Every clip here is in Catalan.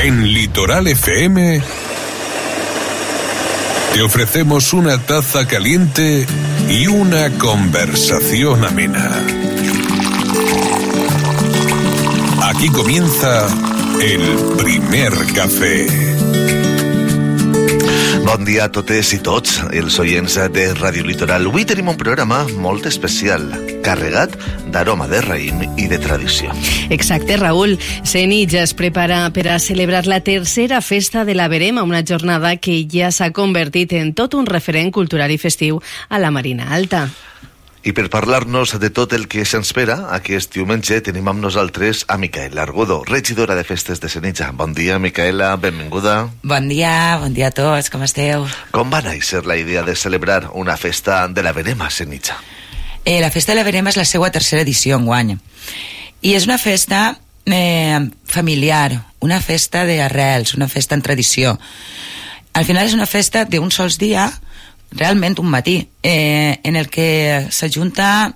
En Litoral FM te ofrecemos una taza caliente y una conversación amena. Aquí comienza el primer cafè. Bon dia a totes i tots els oients de Ràdio Litoral. Avui tenim un programa molt especial, carregat d'aroma de raïm i de tradició. Exacte, Raül. Senija es prepara per a celebrar la tercera festa de la Verema, una jornada que ja s'ha convertit en tot un referent cultural i festiu a la Marina Alta. I per parlar-nos de tot el que s'espera aquest diumenge tenim amb nosaltres a Micaela Argudo, regidora de festes de Senija. Bon dia, Micaela, benvinguda. Bon dia a tots, com esteu? Com va néixer la idea de celebrar una festa de la Verema a Senija? La festa de la Verema és la seva tercera edició enguany. I és una festa familiar, una festa d'arrels, una festa en tradició. Al final és una festa d'un sols dia, realment un matí, en el que s'ajunta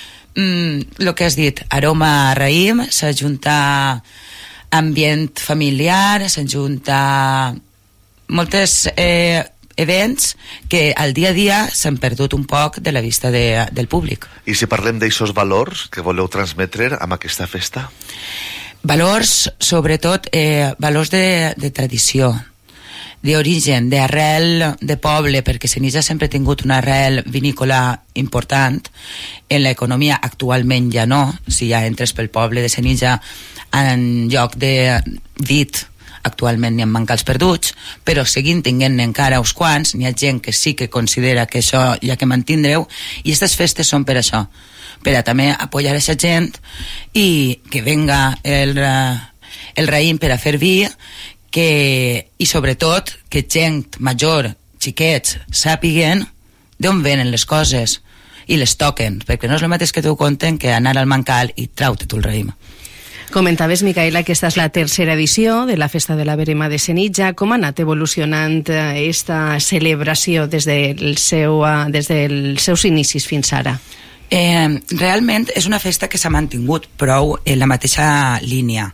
el que has dit, aroma a raïm, s'ajunta ambient familiar, s'ajunta moltes events que al dia a dia s'han perdut un poc de la vista del públic. I si parlem d'aixòs valors que voleu transmetre amb aquesta festa? Valors, sobretot, valors de tradició, d'origen, d'arrel de poble, perquè Senija sempre ha tingut una arrel vinícola important. En l'economia actualment ja no, si ja entres pel poble de Senija en lloc de dit, actualment n'hi ha mancals perduts, però seguint tinguent encara uns quants, n'hi ha gent que sí que considera que això hi ha que mantindre-ho, i aquestes festes són per això, per a també apoyar aquesta gent i que venga el raïm per a fer vi, i sobretot que gent major, xiquets, sàpiguen d'on venen les coses i les toquen, perquè no és el mateix que t'ho conten que anar al mancal i trau-te tu el raïm. Comentaves, Micaela, que esta és la tercera edició de la Festa de la Verema de Senija. Com ha anat evolucionant esta celebració des dels seus inicis fins ara? Realment és una festa que s'ha mantingut prou en la mateixa línia.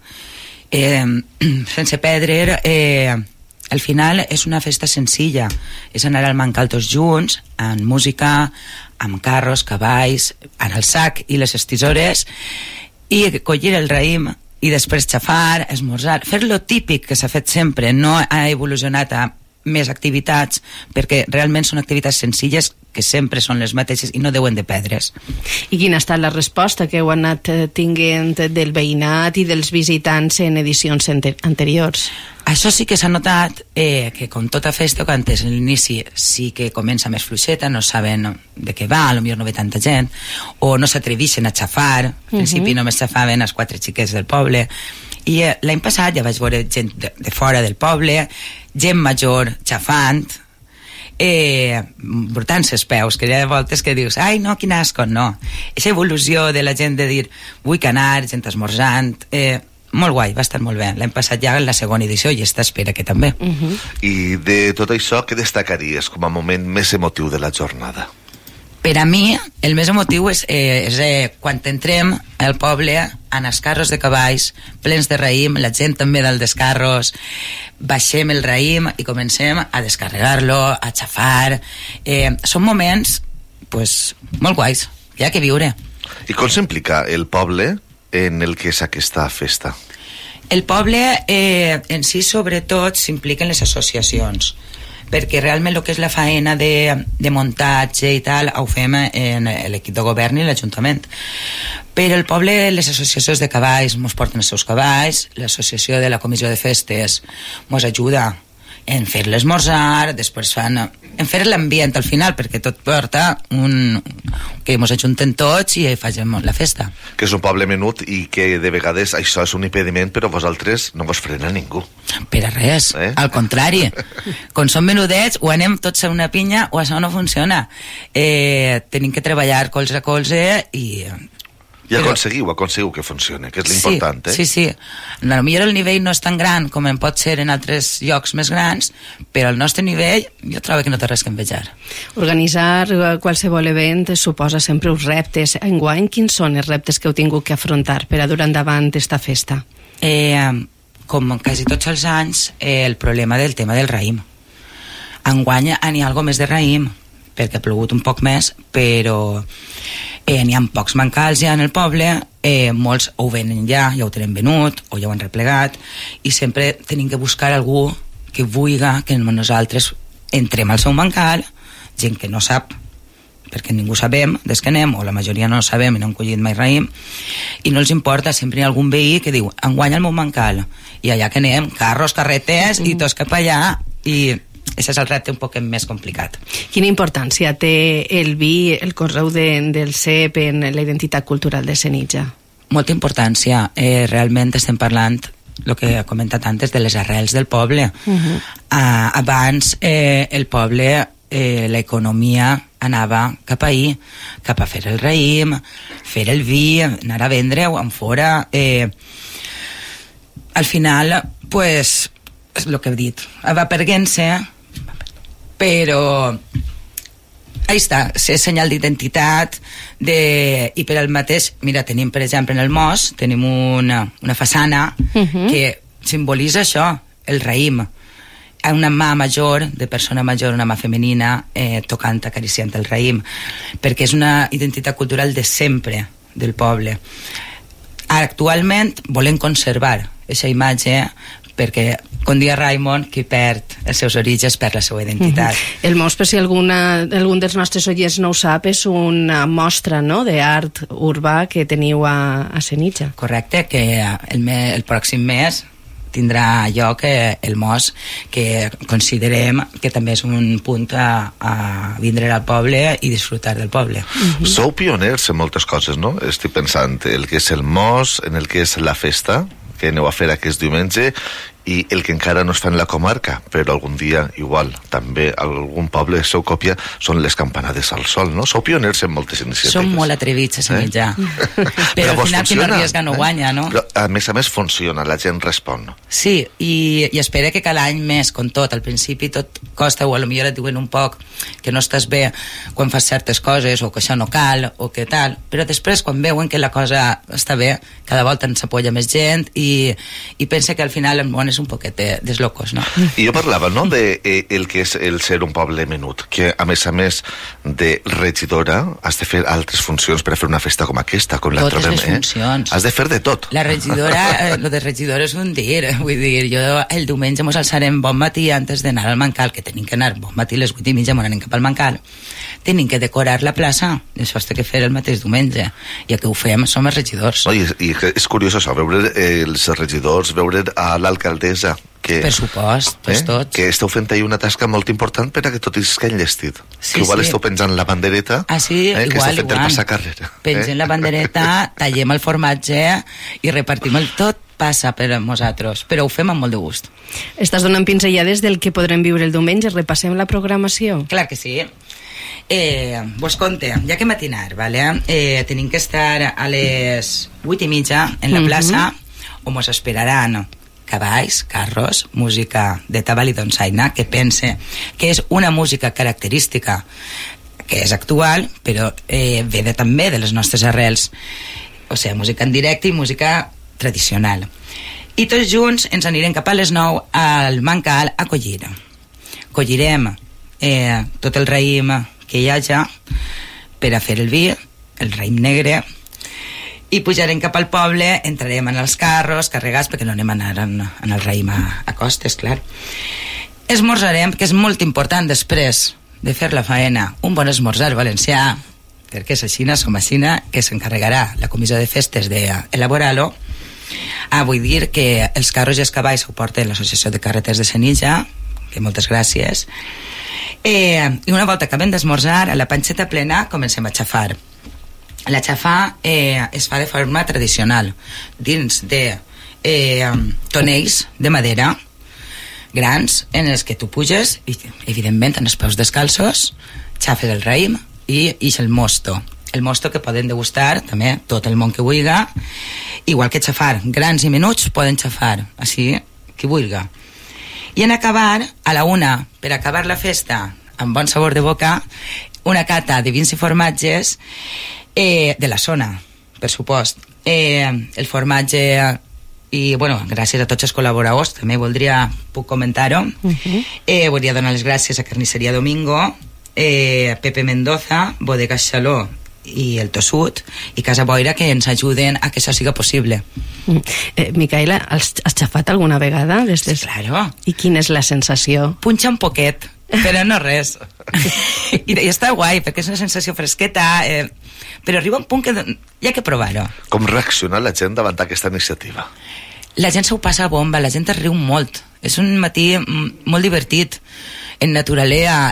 Sense perdre, al final és una festa senzilla, és anar al mancal tots junts, amb música, amb carros, cavalls, en el sac i les estisores, i collir el raïm i després xafar, esmorzar, fer lo típic que s'ha fet sempre. No ha evolucionat a més activitats, perquè realment són activitats senzilles que sempre són les mateixes i no deuen de perdre's. I quina ha estat la resposta que heu anat tinguent del veïnat i dels visitants en edicions anteriors? Això sí que s'ha notat que com tota festa, que antes en l'inici sí que comença més fluixeta, no saben de què va, potser no ve tanta gent, o no s'atreveixen a xafar, al principi només xafaven els 4 xiquets del poble, i l'any passat ja vaig veure gent de fora del poble, gent major xafant, brotant-se els peus, que hi ha voltes que dius, ai no, quin asco, no. Aquesta evolució de la gent de dir, vull anar, gent esmorzant, molt guai, va estar molt bé. L'any passat ja en la segona edició i esta espera que també. I de tot això, què destacaries com a moment més emotiu de la jornada? Per a mi, el més emotiu és quan entrem al poble en els carros de cavalls plens de raïm, la gent també dalt dels carros, baixem el raïm i comencem a descarregar-lo, a xafar. Són moments molt guais, hi ha que viure. I com s'implica el poble en el que és aquesta festa? El poble en si sobretot s'implica en les associacions, perquè realment el que és la faena de muntatge i tal ho fem en l'equip de govern i l'Ajuntament. Però el poble, les associacions de cavalls mos porten els seus cavalls, l'associació de la comissió de festes mos ajuda en fer l'esmorzar, després en fer l'ambient al final, perquè tot porta que ens ajunten tots i facem la festa. Que és un poble menut i que de vegades això és un impediment, però vosaltres no vos frena ningú. Per a res, al contrari. Quan som menudets o anem tots a una pinya o això no funciona. Tenim que treballar colze a colze i I aconseguiu que funcioni, que és l'important, Sí. Potser el nivell no és tan gran com en pot ser en altres llocs més grans, però el nostre nivell jo trobo que no té res que envejar. Organitzar qualsevol event suposa sempre uns reptes. Enguany, quins són els reptes que heu tingut que afrontar per a dur endavant esta festa? com quasi tots els anys, el problema del tema del raïm. Enguany n'hi ha alguna més de raïm, perquè ha plogut un poc més, però n'hi ha pocs mancals ja en el poble, molts ho venen ja ho tenen venut, o ja ho han replegat, i sempre tenim que buscar algú que vulgui que nosaltres entrem al seu mancal, gent que no sap, perquè ningú sabem des que anem, o la majoria no sabem i no han collit mai raïm, i no els importa, sempre hi ha algun veí que diu enguany el meu mancal, i allà que anem carros, carretes i tots cap allà, i aquest és el repte un poc més complicat. Quina importància té el vi, el conreu del cep en la identitat cultural de Senija? Molta importància, realment estem parlant el que he comentat antes de les arrels del poble. Abans el poble, l'economia anava cap ahí, cap a fer el raïm, fer el vi, anar a vendre-ho en fora. Al final, pues, és el que he dit, va perdent-se, però ahí està, és senyal d'identitat, i per al mateix, mira, tenim per exemple en el Mos, tenim una façana que simbolitza això, el raïm, una mà major, de persona major, una mà femenina, tocant, acariciant el raïm, perquè és una identitat cultural de sempre del poble. Actualment volem conservar aquesta imatge, perquè, com dia Raimon, qui perd els seus orígens perd la seva identitat. El Mos, per si algun dels nostres oients no ho sap, és una mostra, no?, d'art urbà que teniu a Senija. Correcte, que el pròxim mes tindrà lloc el Mos, que considerem que també és un punt a vindre al poble i disfrutar del poble. Sou pioners en moltes coses, no? Estic pensant el que és el Mos, en el que és la festa que aneu a fer aquest diumenge, i el que encara no es fa en la comarca, però algun dia igual també algun poble seu còpia, són les campanades al sol, no? Sou pioners en moltes iniciatives. Som molt atrevits a Senija, però al final qui no arriesga no guanya, no? Però a més funciona, la gent respon. Sí, i espera que cada any més, com tot, al principi tot costa, o potser et diuen un poc que no estàs bé quan fas certes coses, o que això no cal, o que tal, però després quan veuen que la cosa està bé, cada volta ens apoya més gent, i pensa que al final el món és un poquet deslocos, no? I jo parlava, no?, de el que és el ser un poble menut, que a més de regidora has de fer altres funcions per a fer una festa com aquesta, com la trobem, totes les funcions. Has de fer de tot. La regidora, lo de regidora és un dir, vull dir, jo el diumenge mos alçarem bon matí antes d'anar al Mancal, que tenim que anar bon matí a les 8:30, mos anem cap al Mancal, tenim que decorar la plaça, això has de fer el mateix diumenge, i el que ho fem som els regidors. I és curiós això, veure els regidors, veure a l'alcaldessa, que, per supost, tots. Que esteu fent ahir una tasca molt important per a que tot isca enllestit. Sí, que igual sí. Esteu penjant la bandereta, sí, que igual, esteu fent el passacarrera. Pengem la bandereta, tallem el formatge i repartim el tot, passa per a nosaltres, però ho fem amb molt de gust. Estàs donant pinzellades del que podrem viure el diumenge, repassem la programació. Clar que sí. Vos conte, ja que matinar, ¿vale? Tenim que estar a les 8:30 en la plaça, on mos esperaran cavalls, carros, música de tabal i donsaina, que pense que és una música característica, que és actual, però ve també de les nostres arrels, o sigui, música en directe i música tradicional. I tots junts ens anirem cap a les 9 al Mancal a collir. Collirem tot el raïm que hi hagi per a fer el vi, el raïm negre, i pujarem cap al poble, entrarem en els carros carregats, perquè no anem a anar en el raïm a costes, clar. Esmorzarem, que és molt important després de fer la faena, un bon esmorzar valencià, perquè és així, som així, que s'encarregarà la comissió de festes d'elaborar-lo. Vull dir que els carros i els cavalls ho porten l'Associació de Carreters de Senija, que moltes gràcies. I una volta acabem d'esmorzar, a la panxeta plena comencem a xafar. La xafar es fa de forma tradicional, dins de tonells de madera grans, en els que tu puges i, evidentment, en els peus descalços xafes el raïm i ix el mosto. El mosto que poden degustar també tot el món que vulgui, igual que xafar grans i menuts poden xafar, així qui vulgui. I en acabar, a la 1, per acabar la festa amb bon sabor de boca, una cata de vins i formatges de la zona, per supost. El formatge i bueno, gràcies a tots els col·laboradors, també puc comentar-ho. Voldria donar les gràcies a Carnisseria Domingo, Pepe Mendoza, Bodega Xaló i el Tossut i Casa Boira, que ens ajuden a que això siga possible. Micaela, has xafat alguna vegada? Sí, claro. I quina és la sensació? Punxa un poquet, però no res. I està guai, perquè és una sensació fresqueta, però arriba un punt que hi ha que provar-ho. Com reacciona la gent davant d'aquesta iniciativa? La gent s'ho passa a bomba, la gent es riu molt. És un matí molt divertit, en naturalea,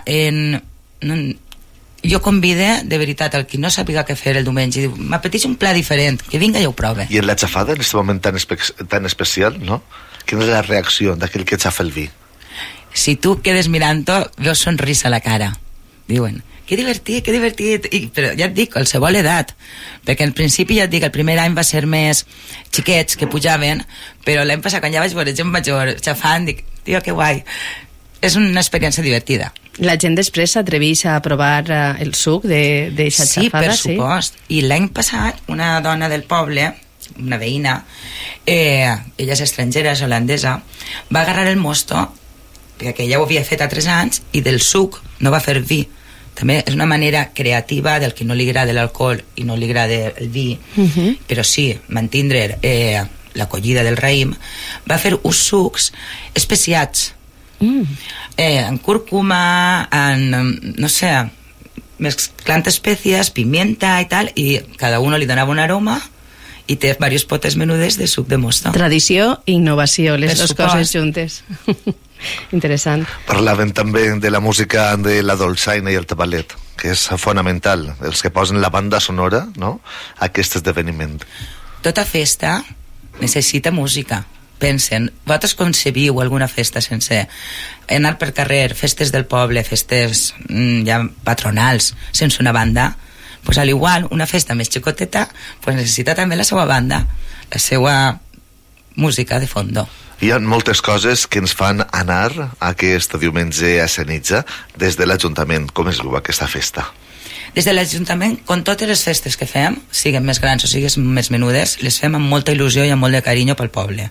Jo convide, de veritat, al qui no sàpiga què fer el diumenge i diu, m'apeteix un pla diferent, que vinga i ho prove. I en la xafada, en aquest moment tan especial, no? Quina és la reacció d'aquell que xafa el vi? Si tu quedes mirant-ho, veus sonrisa a la cara. Diuen, que divertit. Però ja et dic, qualsevol edat. Perquè al principi, ja et dic, el primer any va ser més xiquets que pujaven, però l'any passat, quan ja vaig veure gent major xafant, dic, tio, que guai. És una experiència divertida. La gent després s'atreveix a provar el suc d'eixa xafada? Sí, per supost. I l'any passat, una dona del poble, una veïna, ella és estrangera, és holandesa, va agarrar el mosto, perquè ella ho havia fet a 3 anys, i del suc no va fer vi. També és una manera creativa del que no li agrada l'alcohol i no li agrada el vi, però sí, mantindre l'acollida del raïm, va fer uns sucs especiats, en cúrcuma, no sé, mezclant espècies, pimienta i tal, i cada uno li donava un aroma i té diversos potes menudes de suc de mosto. Tradició i innovació, les dues coses juntes. Interessant. Parlaven també de la música de la dolçaina i el tabalet, que és fonamental, els que posen la banda sonora, no?, a aquest esdeveniment. Tota festa necessita música. Pensen, vosaltres concebiu alguna festa sense anar per carrer, festes del poble, festes ja patronals, sense una banda? Pues al igual, una festa més xicoteta pues necessita també la seva banda, la seva música de fondo. Hi ha moltes coses que ens fan anar aquest diumenge a Senija des de l'Ajuntament. Com es viu aquesta festa? Des de l'Ajuntament, com totes les festes que fem, siguin més grans o siguin més menudes, les fem amb molta il·lusió i amb molt de carinyo pel poble.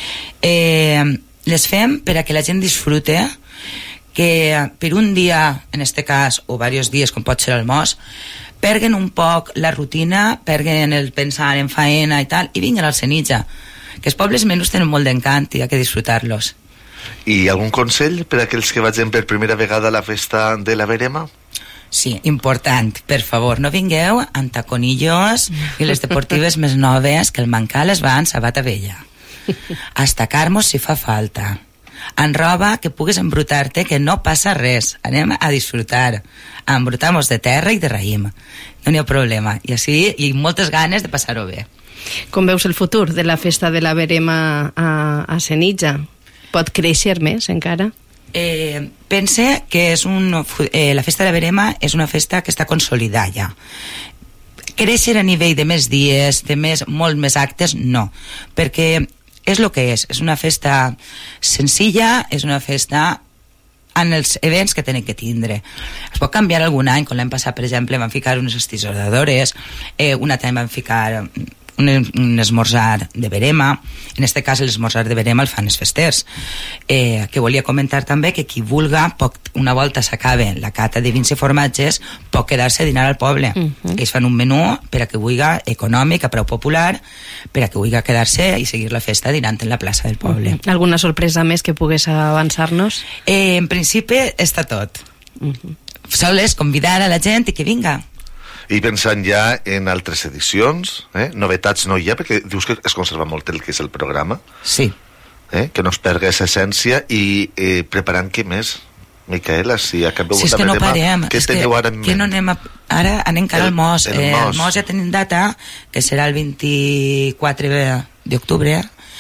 Les fem per a que la gent disfrute, que per un dia, en este cas, o diversos dies, com pot ser el Mos, perguen un poc la rutina, perguen el pensar en faena i tal, i vinguen al Senija, que els pobles menús tenen molt d'encant i ha que disfrutar-los. I algun consell per a aquells que vagin per primera vegada a la festa de la Verema? Sí, important, per favor, no vingueu amb taconillos i les deportives més noves, que el mancar les va en sabata vella. Estacar-nos si fa falta. En roba que puguis embrutar-te, que no passa res. Anem a disfrutar. Embrutamos de terra i de raïm. No n'hi ha problema. I així, i moltes ganes de passar-ho bé. Com veus el futur de la festa de la Verema a Senija? Pot créixer més encara? Pense que la festa de la Verema és una festa que està consolidada ja. Créixer a nivell de més dies, de molt més actes, no, perquè és el que és una festa senzilla, és una festa en els events que tenen que tindre. Es pot canviar algun any, com l'any passat, per exemple, van ficar unes estisadores, un altre any van ficar un esmorzar de Verema. En este cas l'esmorzar de Verema el fan els festers. Que volia comentar també que qui vulga, una volta s'acabe la cata de vins i formatges, pot quedar-se a dinar al poble. Ells fan un menú per a que vulgui econòmic, a preu popular, per a que vulgui quedar-se i seguir la festa dinant en la plaça del poble. Alguna sorpresa més que pogués avançar-nos? En principi està tot. Sol és convidar a la gent i que vinga. I pensant ja en altres edicions, novetats no hi ha, perquè dius que es conserva molt el que és el programa. Sí. Que no es perga aquesta essència, i preparant què més, Micaela? Si acabeu és que no parem. Què teniu ara en ment? Que no anem ara anem cara al Mos. El Mos ja tenim data, que serà el 24 d'octubre,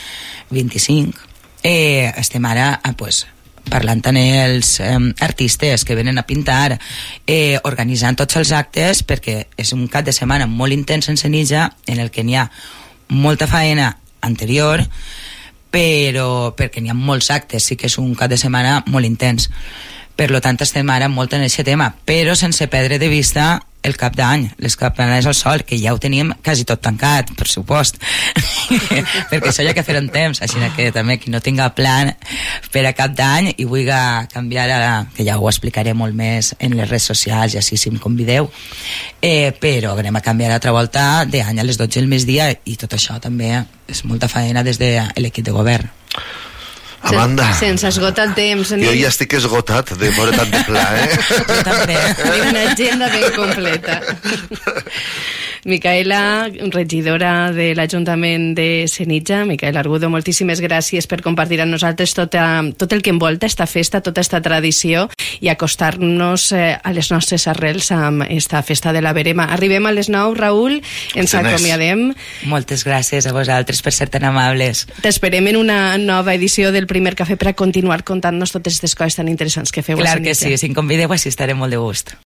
25. Estem ara, parlant amb els artistes que venen a pintar, organitzant tots els actes, perquè és un cap de setmana molt intens en Senija, en el que n'hi ha molta faena anterior, però perquè n'hi ha molts actes, sí que és un cap de setmana molt intens. Per lo tant, estem ara molt en aquest tema, però sense perdre de vista el cap d'any, les campanades al sol, que ja ho teníem quasi tot tancat, per supost, perquè això hi ha que fer un temps, així que també qui no tinga plan per a cap d'any i vulgui canviar, que ja ho explicaré molt més en les redes socials i així si em convideu, però anem a canviar altra volta d'any a les 12 del migdia i tot això també és molta feina des de l'equip de govern. Amanda, se'ns esgota el temps. Jo ja estic esgotat de veure tant de pla, Jo també. Tenim una agenda ben completa. Micaela, regidora de l'Ajuntament de Senija, Micaela Argudo, moltíssimes gràcies per compartir amb nosaltres tot el que envolta esta festa, tota esta tradició i acostar-nos a les nostres arrels amb esta festa de la Verema. Arribem a les 9, Raül, ens acomiadem. Moltes gràcies a vosaltres per ser tan amables. T'esperem en una nova edició del Primer Cafè per a continuar contant-nos totes aquestes coses tan interessants que feu a Senija. Clar que sí, si em convideu així estaré molt de gust.